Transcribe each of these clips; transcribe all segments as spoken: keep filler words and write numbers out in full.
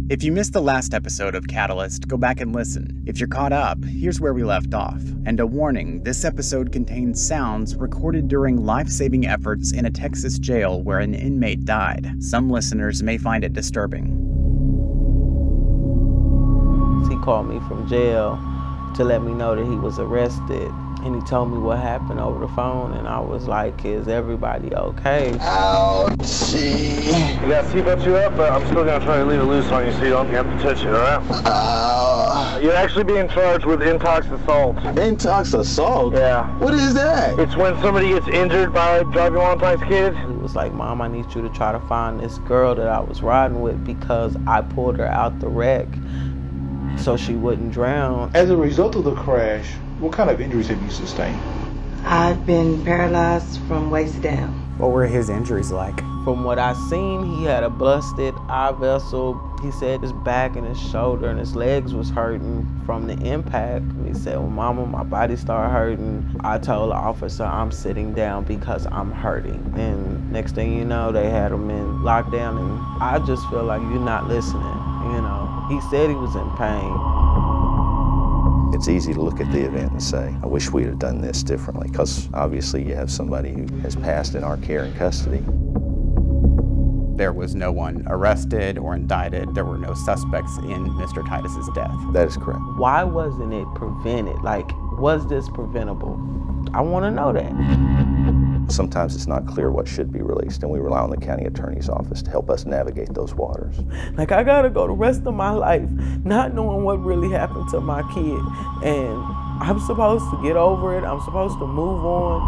If you missed the last episode of Catalyst, go back and listen. If you're caught up, here's where we left off. And a warning, this episode contains sounds recorded during life-saving efforts in a Texas jail where an inmate died. Some listeners may find it disturbing. He called me from jail to let me know that he was arrested. And he told me what happened over the phone, and I was like, is everybody okay? Ouchie. You got seatbelt you up, but I'm still gonna try to leave it loose on you so you don't have to touch it, alright? Uh, You're actually being charged with intox assault. Intox assault? Yeah. What is that? It's when somebody gets injured by driving while intoxicated. He was like, Mom, I need you to try to find this girl that I was riding with because I pulled her out the wreck so she wouldn't drown. As a result of the crash, what kind of injuries have you sustained? I've been paralyzed from waist down. What were his injuries like? From what I seen, he had a busted eye vessel. He said his back and his shoulder and his legs was hurting from the impact. He said, well, Mama, my body started hurting. I told the officer I'm sitting down because I'm hurting. And next thing you know, they had him in lockdown, and I just feel like you're not listening, you know. He said he was in pain. It's easy to look at the event and say, I wish we'd have done this differently, because obviously you have somebody who has passed in our care and custody. There was no one arrested or indicted. There were no suspects in Mister Titus's death. That is correct. Why wasn't it prevented? Like, was this preventable? I want to know that. Sometimes it's not clear what should be released, and we rely on the county attorney's office to help us navigate those waters. Like, I gotta go the rest of my life not knowing what really happened to my kid. And I'm supposed to get over it. I'm supposed to move on.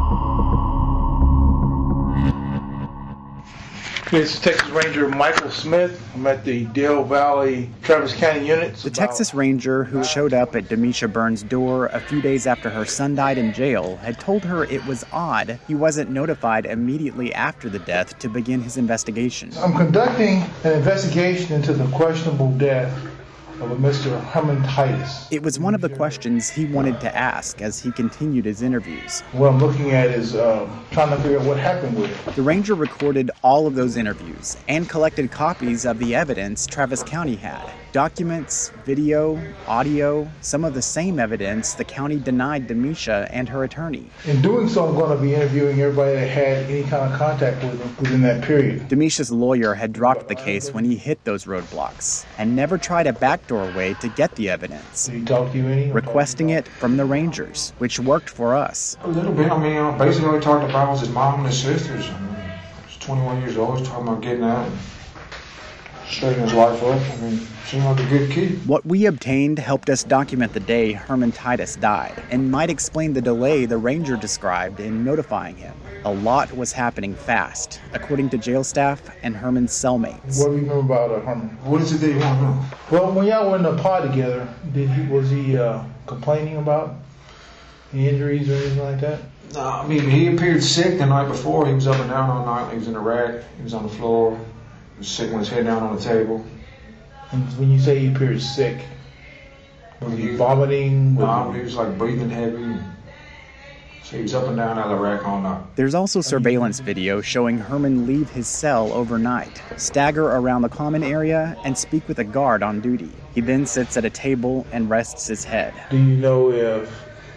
This is Texas Ranger Michael Smith. I'm at the Del Valley Travis County units. The Texas Ranger who showed up at Demisha Burns' door a few days after her son died in jail had told her it was odd he wasn't notified immediately after the death to begin his investigation. I'm conducting an investigation into the questionable death of a Mister Herman Titus. It was one of the questions he wanted to ask as he continued his interviews. What I'm looking at is uh, trying to figure out what happened with it. The Ranger recorded all of those interviews and collected copies of the evidence Travis County had. Documents, video, audio, some of the same evidence the county denied Demisha and her attorney. In doing so, I'm going to be interviewing everybody that had any kind of contact with them within that period. Demisha's lawyer had dropped the case when he hit those roadblocks and never tried a backdoor way to get the evidence. Did he talk to you any? Requesting it from the Rangers, which worked for us. A little bit. I mean, uh, basically all he talked about was his mom and his sisters. I mean, he's twenty-one years old. He's talking about getting out and straightening his life up. I mean, seemed like a good kid. What we obtained helped us document the day Herman Titus died, and might explain the delay the Ranger described in notifying him. A lot was happening fast, according to jail staff and Herman's cellmates. What do you know about uh, Herman? What is it that you want to know? Well, when y'all were in the pod together, did he was he uh, complaining about any injuries or anything like that? No, I mean, he appeared sick the night before. He was up and down all night. He was in a rack. He was on the floor. He was sick with his head down on the table. And when you say he appeared sick, was he vomiting? Was No, he- he was like breathing heavy. So he was up and down out of the rack all night. There's also surveillance video showing Herman leave his cell overnight, stagger around the common area, and speak with a guard on duty. He then sits at a table and rests his head. Do you know if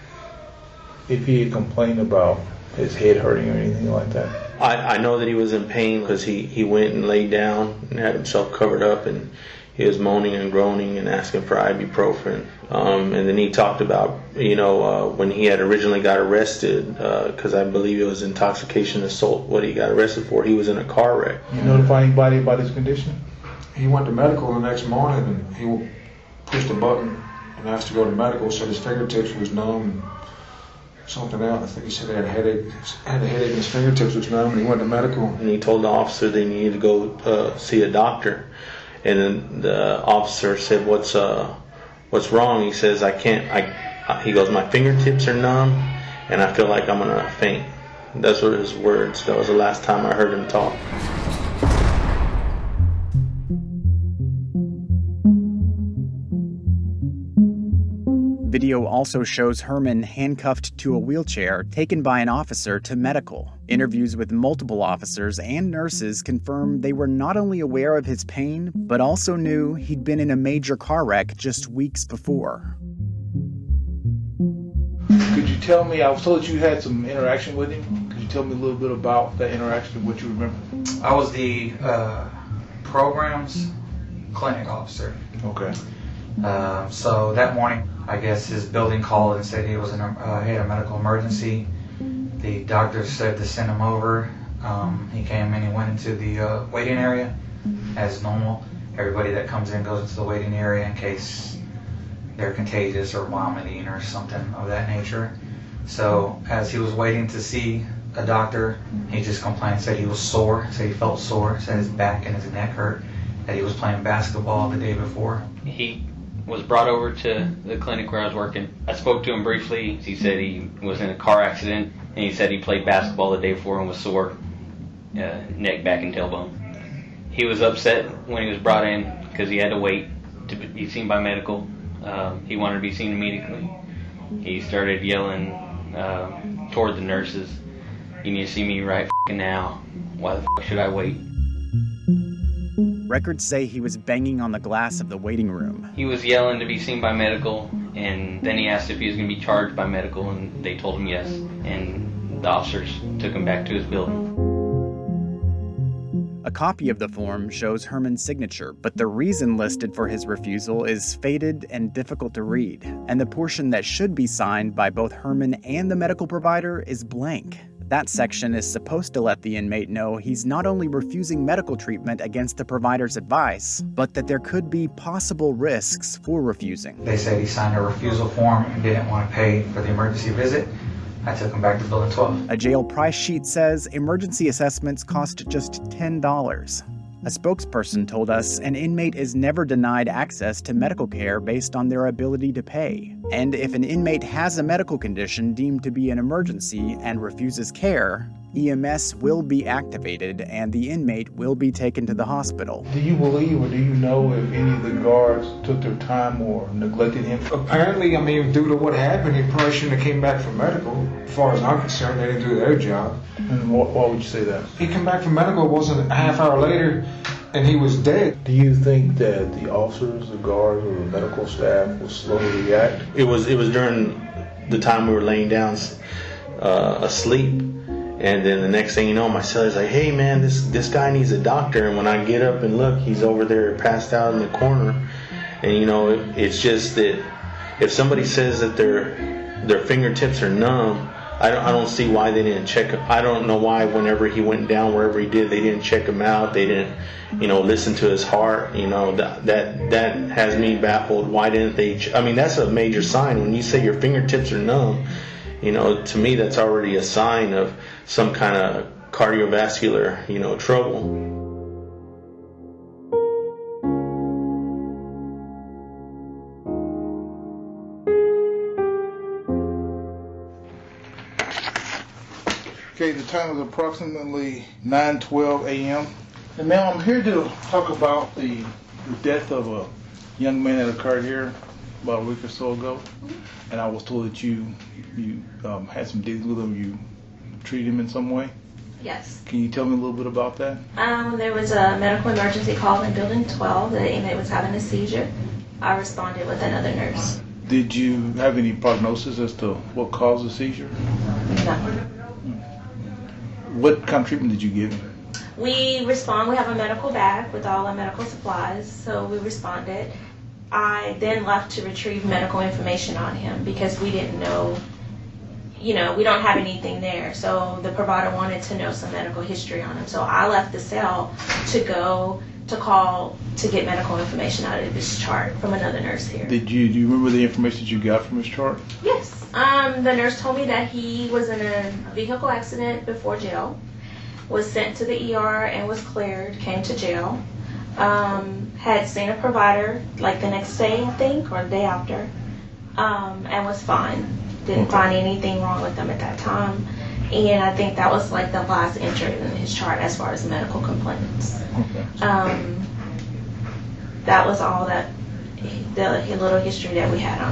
if he had complained about his head hurting or anything like that? I, I know that he was in pain because he, he went and laid down and had himself covered up, and he was moaning and groaning and asking for ibuprofen. Um, and then he talked about, you know, uh, when he had originally got arrested, because uh, I believe it was intoxication assault, what he got arrested for. He was in a car wreck. You notify anybody about his condition? He went to medical the next morning, and he pushed a button and asked to go to medical. Said his fingertips was numb and something else. I think he said he had a headache. Had a headache and his fingertips was numb, and he went to medical. And he told the officer they needed to go uh, see a doctor. And then the officer said, "What's uh, what's wrong?" He says, "I can't." I. He goes, "My fingertips are numb, and I feel like I'm gonna faint." Those were his words. That was the last time I heard him talk. Video also shows Herman handcuffed to a wheelchair taken by an officer to medical. Interviews with multiple officers and nurses confirm they were not only aware of his pain, but also knew he'd been in a major car wreck just weeks before. Could you tell me, I was told you had some interaction with him. Could you tell me a little bit about that interaction, what you remember? I was the uh, programs clinic officer. Okay. Uh, so that morning, I guess his building called and said he was in a, uh, he had a medical emergency. The doctor said to send him over. Um, he came in, he went into the uh, waiting area as normal. Everybody that comes in goes into the waiting area in case they're contagious or vomiting or something of that nature. So as he was waiting to see a doctor, he just complained, said he was sore, said he felt sore, said his back and his neck hurt, that he was playing basketball the day before. He was brought over to the clinic where I was working. I spoke to him briefly. He said he was in a car accident, and he said he played basketball the day before and was sore, uh, neck, back, and tailbone. He was upset when he was brought in because he had to wait to be seen by medical. Um, he wanted to be seen immediately. He started yelling um, toward the nurses, "You need to see me right f***ing now. Why the f*** should I wait?" Records say he was banging on the glass of the waiting room. He was yelling to be seen by medical, and then he asked if he was going to be charged by medical, and they told him yes. And the officers took him back to his building. A copy of the form shows Herman's signature, but the reason listed for his refusal is faded and difficult to read, and the portion that should be signed by both Herman and the medical provider is blank. That section is supposed to let the inmate know he's not only refusing medical treatment against the provider's advice, but that there could be possible risks for refusing. They said he signed a refusal form and didn't want to pay for the emergency visit. I took him back to building twelve. A jail price sheet says emergency assessments cost just ten dollars. A spokesperson told us an inmate is never denied access to medical care based on their ability to pay. And if an inmate has a medical condition deemed to be an emergency and refuses care, E M S will be activated and the inmate will be taken to the hospital. Do you believe or do you know if any of the guards took their time or neglected him? Apparently, I mean, due to what happened, he probably shouldn't have came back from medical. As far as I'm concerned, they didn't do their job. And why, why would you say that? He came back from medical, it wasn't a half hour later, and he was dead. Do you think that the officers, the guards, or the medical staff will slow to react? It was it was during the time we were laying down uh, asleep, and then the next thing you know, my cellar's like, "Hey man, this this guy needs a doctor." And when I get up and look, he's over there passed out in the corner. And you know, it, it's just that if somebody says that their their fingertips are numb, I don't, I don't see why they didn't check him. I don't know why whenever he went down, wherever he did, they didn't check him out. They didn't, you know, listen to his heart. You know, that that that has me baffled. Why didn't they? Ch- I mean, that's a major sign. When you say your fingertips are numb, you know, to me that's already a sign of some kind of cardiovascular, you know, trouble. Okay, the time is approximately nine twelve a.m. And now I'm here to talk about the, the death of a young man that occurred here about a week or so ago. And I was told that you you um, had some dealings with him, you treated him in some way. Yes. Can you tell me a little bit about that? Um, there was a medical emergency call in Building twelve. The inmate was having a seizure. I responded with another nurse. Did you have any prognosis as to what caused the seizure? No. What kind of treatment did you give him? We respond. We have a medical bag with all our medical supplies, so we responded. I then left to retrieve medical information on him because we didn't know, you know, we don't have anything there. So the provider wanted to know some medical history on him. So I left the cell to go to call to get medical information out of his chart from another nurse here. Did you do you remember the information that you got from his chart? Yes. Um, the nurse told me that he was in a vehicle accident before jail, was sent to the E R and was cleared, came to jail, um, had seen a provider like the next day, I think, or the day after, um, and was fine. Didn't Okay. find anything wrong with him at that time. And I think that was like the last entry in his chart as far as medical complaints. Okay. Um, that was all that, the little history that we had on him.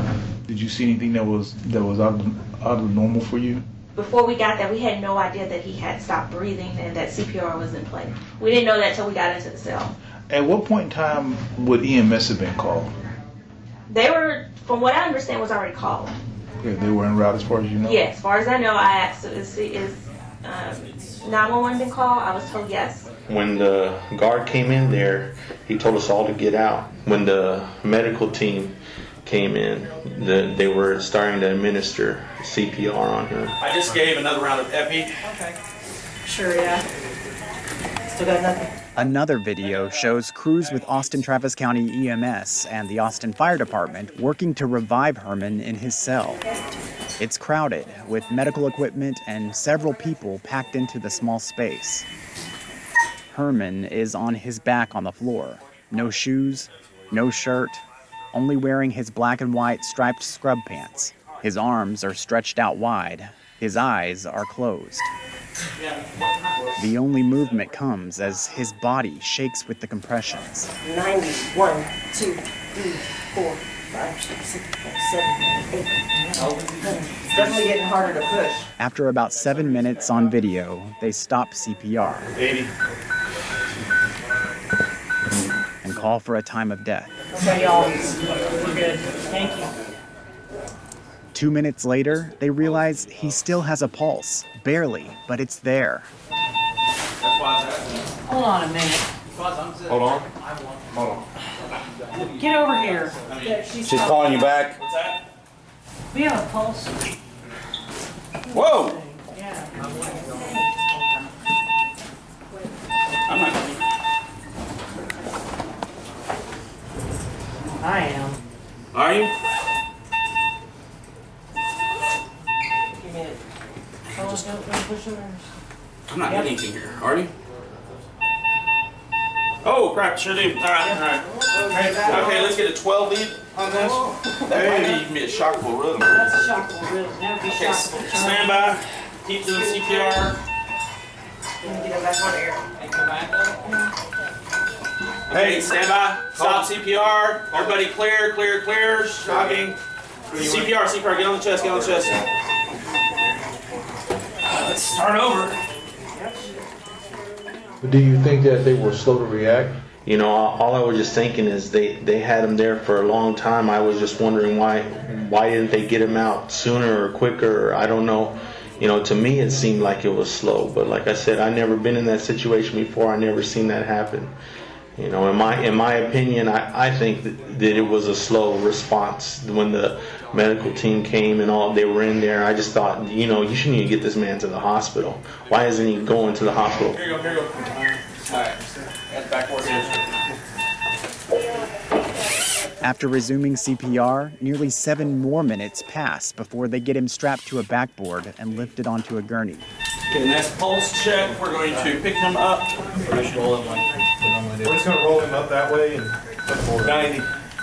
Did you see anything that was that was out of, out of the normal for you? Before we got there, we had no idea that he had stopped breathing and that C P R was in place. We didn't know that until we got into the cell. At what point in time would E M S have been called? They were, from what I understand, was already called. Yeah, they were en route as far as you know? Yeah, as far as I know, I asked, is, is um, nine one one been called? I was told yes. When the guard came in there, he told us all to get out. When the medical team came in, the, they were starting to administer C P R on him. I just gave another round of epi. Okay. Sure, yeah. Still got nothing. Another video shows crews with Austin Travis County E M S and the Austin Fire Department working to revive Herman in his cell. It's crowded, with medical equipment and several people packed into the small space. Herman is on his back on the floor. No shoes, no shirt, only wearing his black and white striped scrub pants. His arms are stretched out wide. His eyes are closed. The only movement comes as his body shakes with the compressions. ninety, one, two, three, four, five, six, seven, eight, nine. It's definitely getting harder to push. After about seven minutes on video, they stop C P R. eighty. And call for a time of death. Okay, y'all. We're good. Thank you. Two minutes later, they realize he still has a pulse. Barely, but it's there. Hold on a minute. Hold on. Hold on. Get over here. She's calling you back. We have a pulse. Whoa! Yeah. I'm not going. I am. Are you? Give me it. Just don't push yours. I'm not getting anything here. Are you? Oh crap! Sure do. All right. All right. Okay, let's get a twelve lead on this. That might be even be a shockable rhythm. That's a shockable rhythm. That would be Okay, shockable. stand by. Keep doing C P R. Get him back on air. Hey, stand by. Stop C P R. Everybody clear, clear, clear. Shocking. C P R, C P R. Get on the chest, get on the chest. Let's start over. Do you think that they were slow to react? You know, all I was just thinking is they, they had him there for a long time. I was just wondering why why didn't they get him out sooner or quicker? Or I don't know. You know, to me it seemed like it was slow. But like I said, I've never been in that situation before. I never seen that happen. You know, in my in my opinion, I, I think that, that it was a slow response when the medical team came and all they were in there. I just thought, you know, you shouldn't even get this man to the hospital. Why isn't he going to the hospital? Here you go, here you go. All right, that's backwards. After resuming C P R, nearly seven more minutes pass before they get him strapped to a backboard and lifted onto a gurney. Okay, next pulse check. We're going to pick him up. We're just roll him like We're just going to roll him up that way and flip forward. ninety.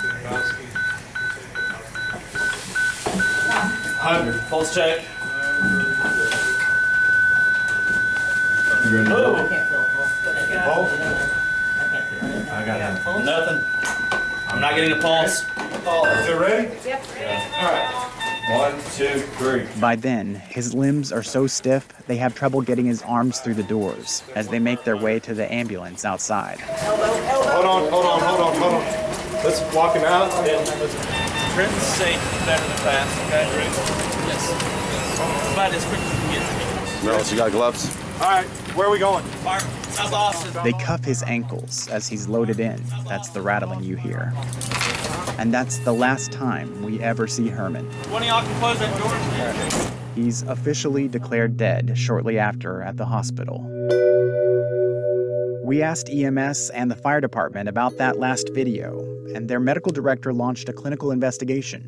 one hundred. Pulse check. You ready to Oh. roll? I got nothing. Nothing. I'm not getting a pulse. Is it ready? Yep. All right. One, two, three. By then, his limbs are so stiff they have trouble getting his arms through the doors as they make their way to the ambulance outside. Hold on, hold on, hold on, hold on. Let's walk him out and let's... Trenton's safe, better than fast, okay? Yes. About as quick as we can get. Merrill, you got gloves? All right, where are we going? Fire. South Austin. They cuff his ankles as he's loaded in. That's the rattling you hear. And that's the last time we ever see Herman. One of y'all can close that door. He's officially declared dead shortly after at the hospital. We asked E M S and the fire department about that last video, and their medical director launched a clinical investigation.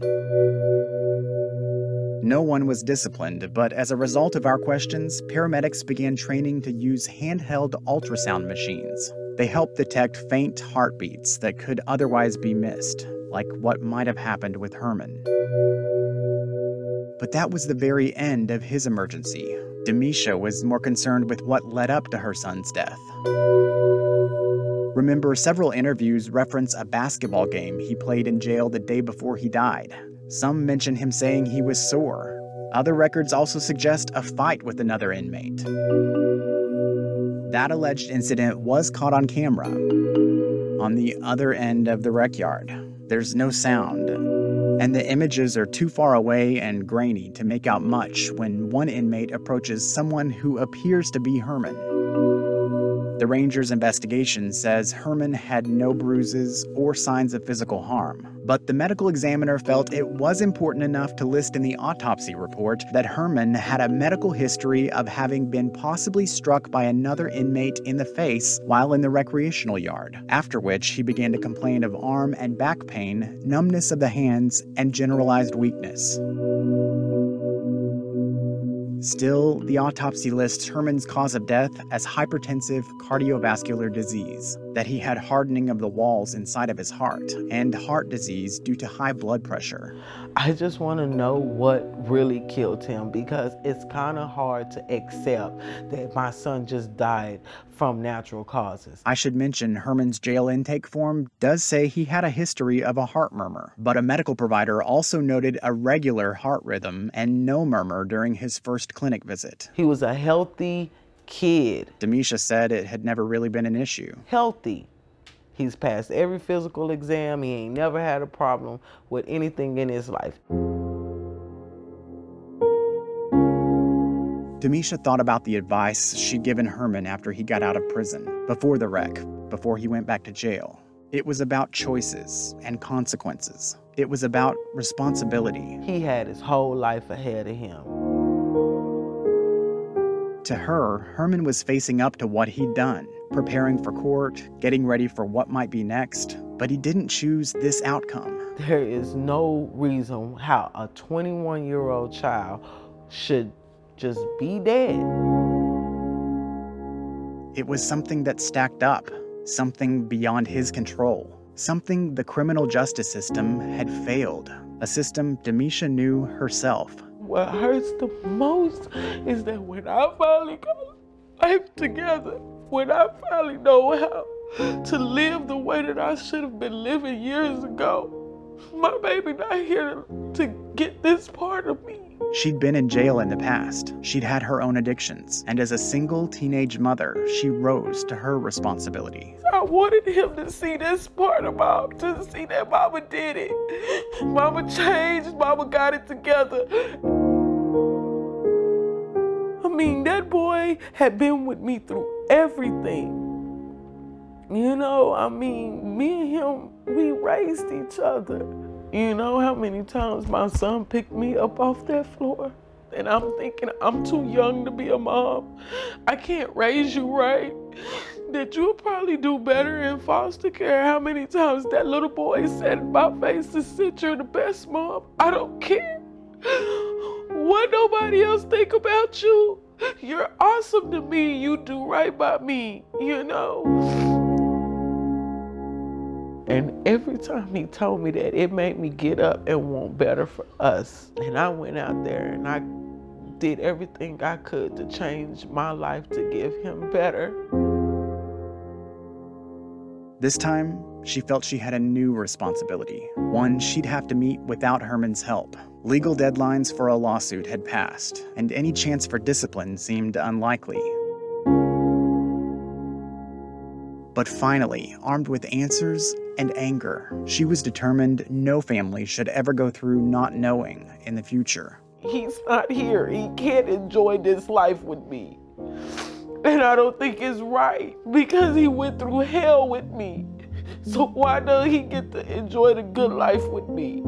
No one was disciplined, but as a result of our questions, paramedics began training to use handheld ultrasound machines. They helped detect faint heartbeats that could otherwise be missed, like what might have happened with Herman. But that was the very end of his emergency. Demisha was more concerned with what led up to her son's death. Remember, several interviews reference a basketball game he played in jail the day before he died. Some mention him saying he was sore. Other records also suggest a fight with another inmate. That alleged incident was caught on camera. On the other end of the rec yard, there's no sound, and the images are too far away and grainy to make out much when one inmate approaches someone who appears to be Herman. The Rangers' investigation says Herman had no bruises or signs of physical harm, but the medical examiner felt it was important enough to list in the autopsy report that Herman had a medical history of having been possibly struck by another inmate in the face while in the recreational yard, after which he began to complain of arm and back pain, numbness of the hands, and generalized weakness. Still, the autopsy lists Herman's cause of death as hypertensive cardiovascular disease, that he had hardening of the walls inside of his heart, and heart disease due to high blood pressure. I just want to know what really killed him, because it's kind of hard to accept that my son just died from natural causes. I should mention Herman's jail intake form does say he had a history of a heart murmur, but a medical provider also noted a regular heart rhythm and no murmur during his first clinic visit. He was a healthy kid. Demisha said it had never really been an issue. Healthy. He's passed every physical exam. He ain't never had a problem with anything in his life. Demisha thought about the advice she'd given Herman after he got out of prison, before the wreck, before he went back to jail. It was about choices and consequences. It was about responsibility. He had his whole life ahead of him. To her, Herman was facing up to what he'd done, preparing for court, getting ready for what might be next, but he didn't choose this outcome. There is no reason how a twenty-one-year-old child should just be dead. It was something that stacked up, something beyond his control, something the criminal justice system had failed, a system Demisha knew herself. What hurts the most is that when I finally got life together, when I finally know how to live the way that I should have been living years ago, my baby not here to get this part of me. She'd been in jail in the past. She'd had her own addictions. And as a single teenage mother, she rose to her responsibility. I wanted him to see this part of mom, to see that mama did it. Mama changed, mama got it together. I mean, that boy had been with me through everything. You know, I mean, me and him, we raised each other. You know how many times my son picked me up off that floor? And I'm thinking, I'm too young to be a mom. I can't raise you right. That you'll probably do better in foster care. How many times that little boy said in my face to sit, you're the best mom. I don't care what nobody else think about you. You're awesome to me. You do right by me, you know? And every time he told me that, it made me get up and want better for us. And I went out there and I did everything I could to change my life to give him better. This time, she felt she had a new responsibility, one she'd have to meet without Herman's help. Legal deadlines for a lawsuit had passed, and any chance for discipline seemed unlikely. But finally, armed with answers and anger, she was determined no family should ever go through not knowing in the future. He's not here. He can't enjoy this life with me. And I don't think it's right, because he went through hell with me. So why doesn't he get to enjoy the good life with me?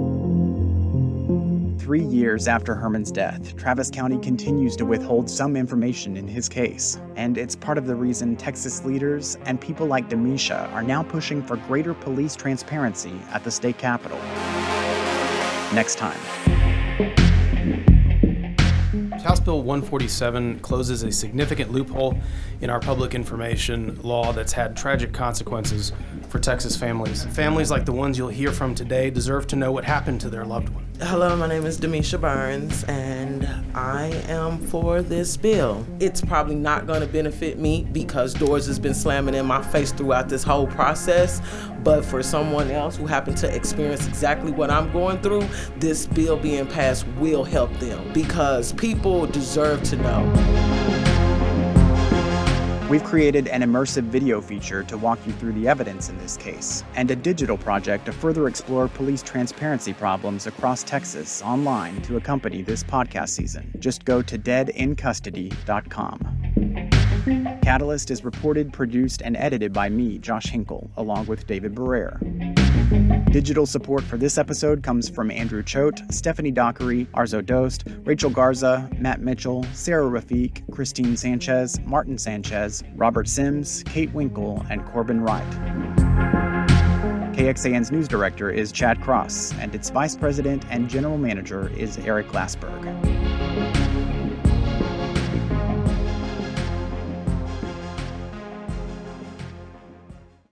Three years after Herman's death, Travis County continues to withhold some information in his case, and it's part of the reason Texas leaders and people like Demisha are now pushing for greater police transparency at the state capitol. Next time. House Bill one forty-seven closes a significant loophole in our public information law that's had tragic consequences for Texas families. Families like the ones you'll hear from today deserve to know what happened to their loved one. Hello, my name is Demisha Burns, and I am for this bill. It's probably not going to benefit me because doors has been slamming in my face throughout this whole process, but for someone else who happened to experience exactly what I'm going through, this bill being passed will help them because people deserve to know. We've created an immersive video feature to walk you through the evidence in this case, and a digital project to further explore police transparency problems across Texas online to accompany this podcast season. Just go to dead in custody dot com. Catalyst is reported, produced, and edited by me, Josh Hinkle, along with David Barrere. Digital support for this episode comes from Andrew Choate, Stephanie Dockery, Arzo Dost, Rachel Garza, Matt Mitchell, Sarah Rafiq, Christine Sanchez, Martin Sanchez, Robert Sims, Kate Winkle, and Corbin Wright. K X A N's news director is Chad Cross, and its vice president and general manager is Eric Glassberg.